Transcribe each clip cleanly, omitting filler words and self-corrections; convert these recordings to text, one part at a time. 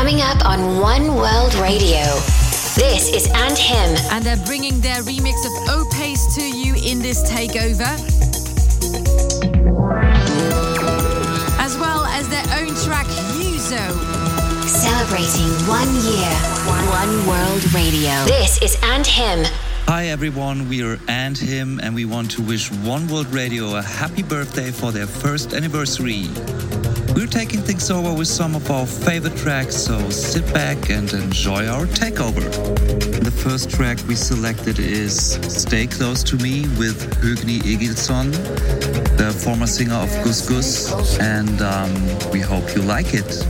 Coming up on One World Radio. This is And Him. And they're bringing their remix of Opace to you in this takeover. As well as their own track, Yuzo. Celebrating 1 year, One World Radio. This is And Him. Hi everyone, we are And Him and we want to wish One World Radio a happy birthday for their first anniversary. We're taking things over with some of our favorite tracks, so sit back and enjoy our takeover. The first track we selected is Stay Close to Me with Högni Egilson, the former singer of Gus Gus, and we hope you like it.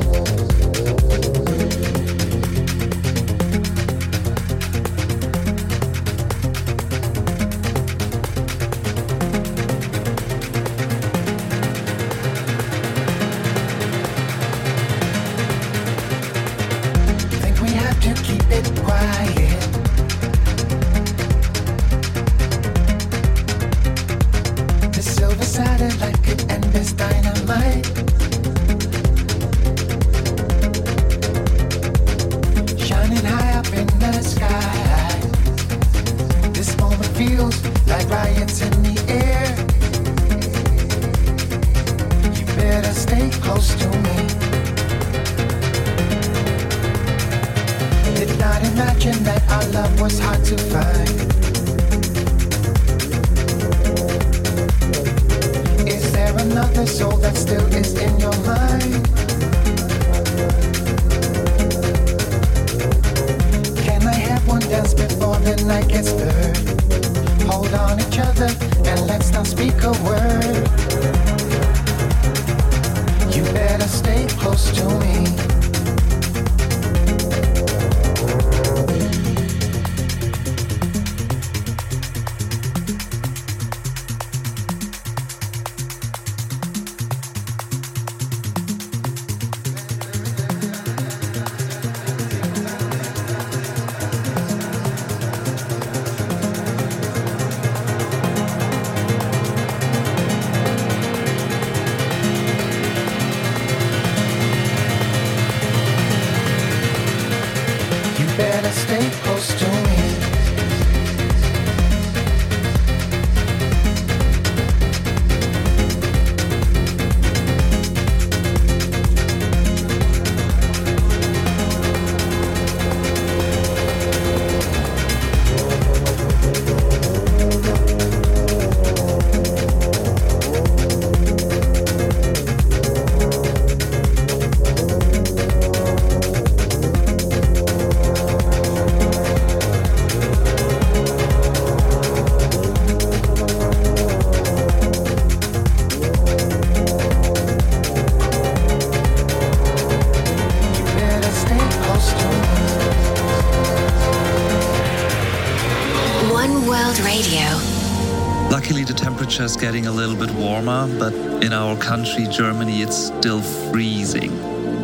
Just getting a little bit warmer, but in our country, Germany, it's still freezing.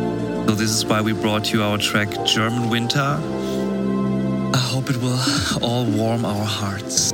So this is why we brought you our track German Winter. I hope it will all warm our hearts.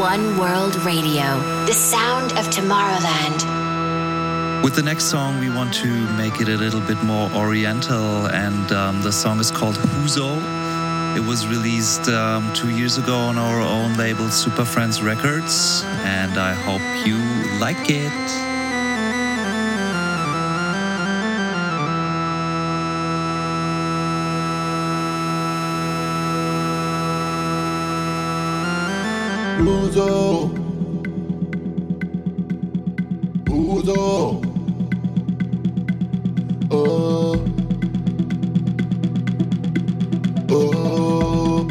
One World Radio, the sound of Tomorrowland. With the next song, we want to make it a little bit more oriental, and the song is called Huzo. It was released 2 years ago on our own label, Super Friends Records, and I hope you like it. Huzo, Huzo, oh, oh.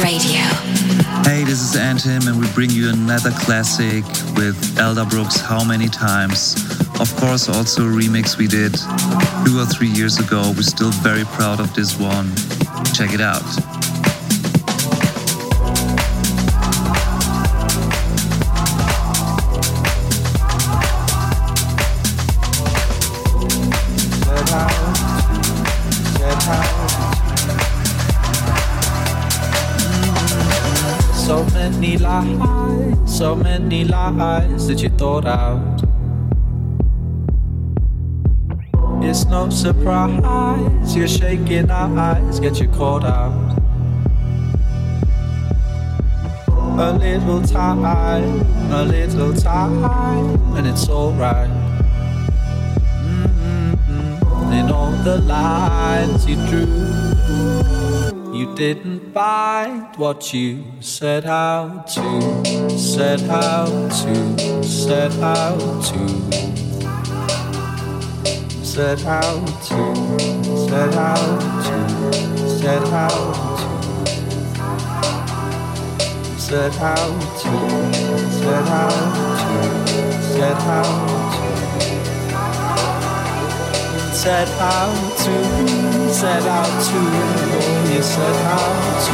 Radio. Hey, this is Anthem, and we bring you another classic with Elder Brooks, How Many Times. Of course, also a remix we did 2 or 3 years ago. We're still very proud of this one. Check it out. So many lies that you thought out. It's no surprise your shaking eyes get you caught out. A little time, and it's alright. In all the lines you drew, you didn't find what you set out to, set out to, set out to, set out to, set out to, set out to, set out to, set out to, set out to, set out to, set out to, oh, you set out to.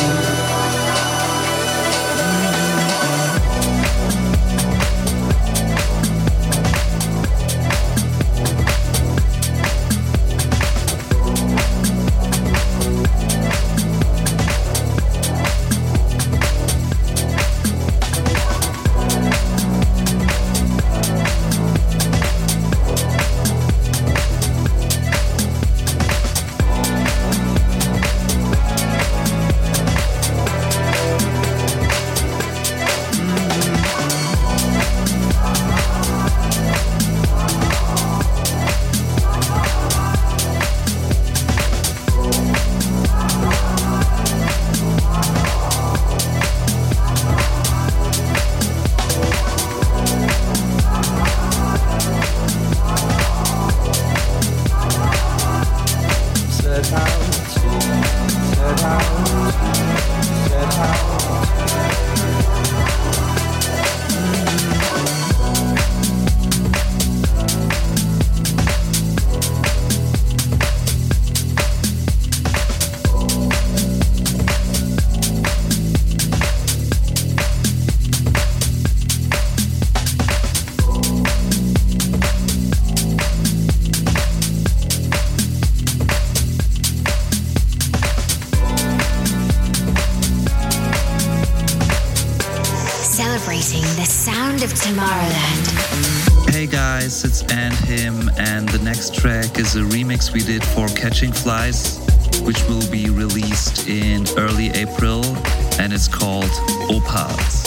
Hey guys, it's Anthem, and the next track is a remix we did for Catching Flies, which will be released in early April, and it's called Opals.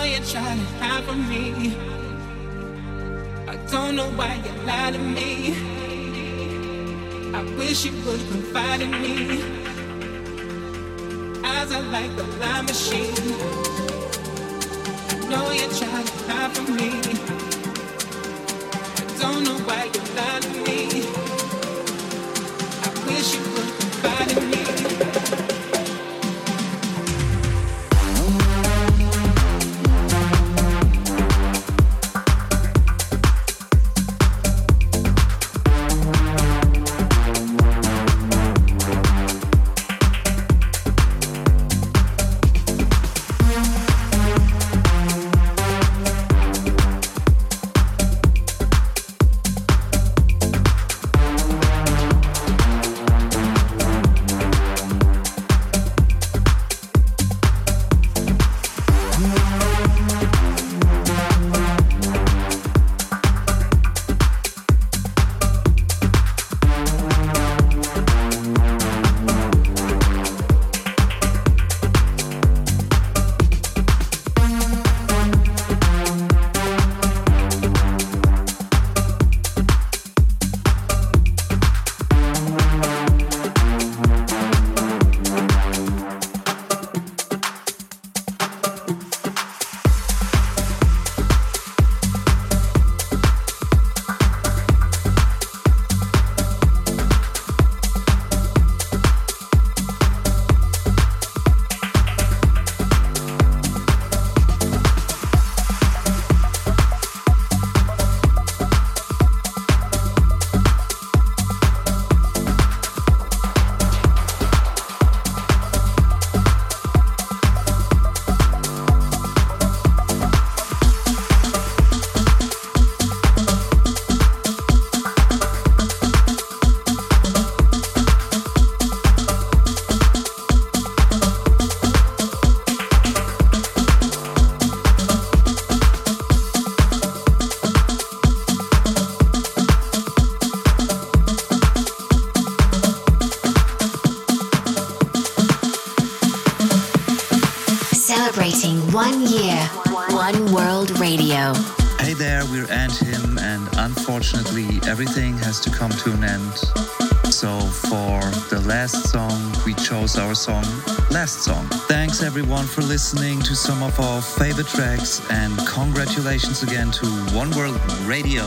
you're trying to hide from me. I don't know why you lied to me. I wish you would confide in me. Eyes are like a lie machine. I know you're trying to hide from me. I don't know why you lied to me. I wish you would confide in me. Celebrating 1 year, One World Radio. Hey there, we're Him, and unfortunately everything has to come to an end. So for the last song, we chose our song, Last Song. Thanks everyone for listening to some of our favorite tracks, and congratulations again to One World Radio.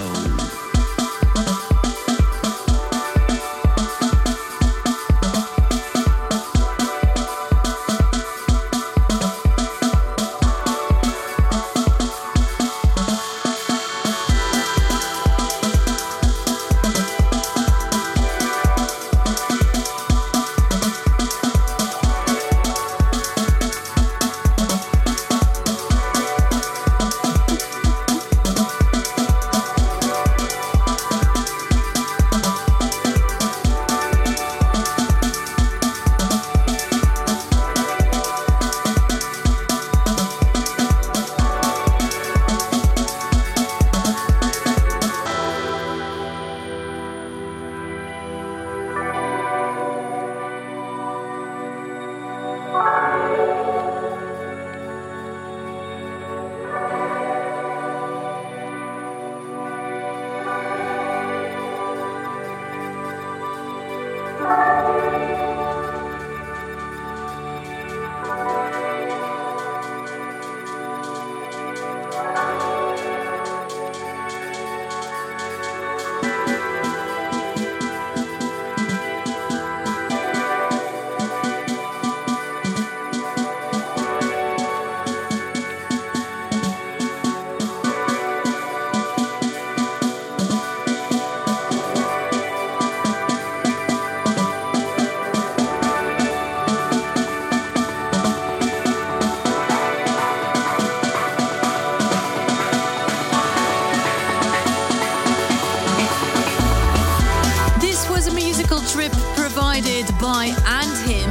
By Him,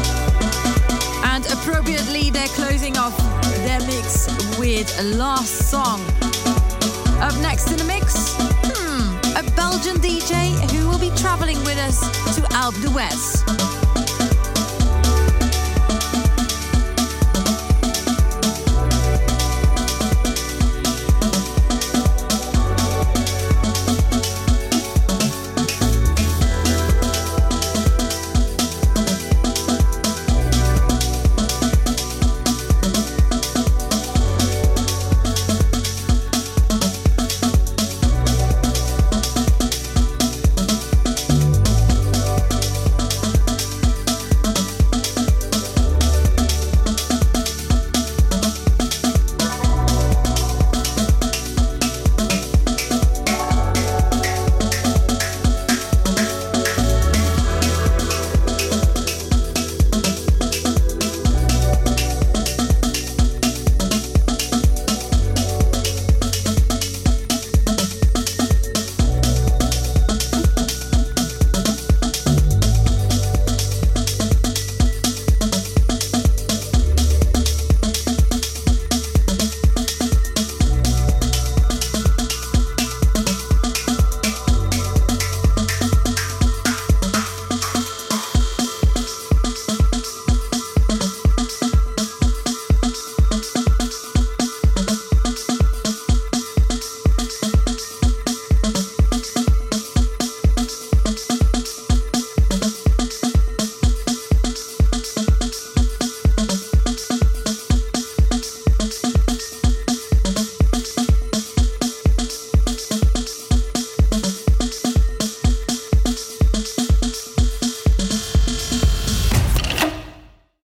and appropriately they're closing off their mix with Last Song. Up next in the mix, a Belgian DJ who will be traveling with us to Alpe d'Huez.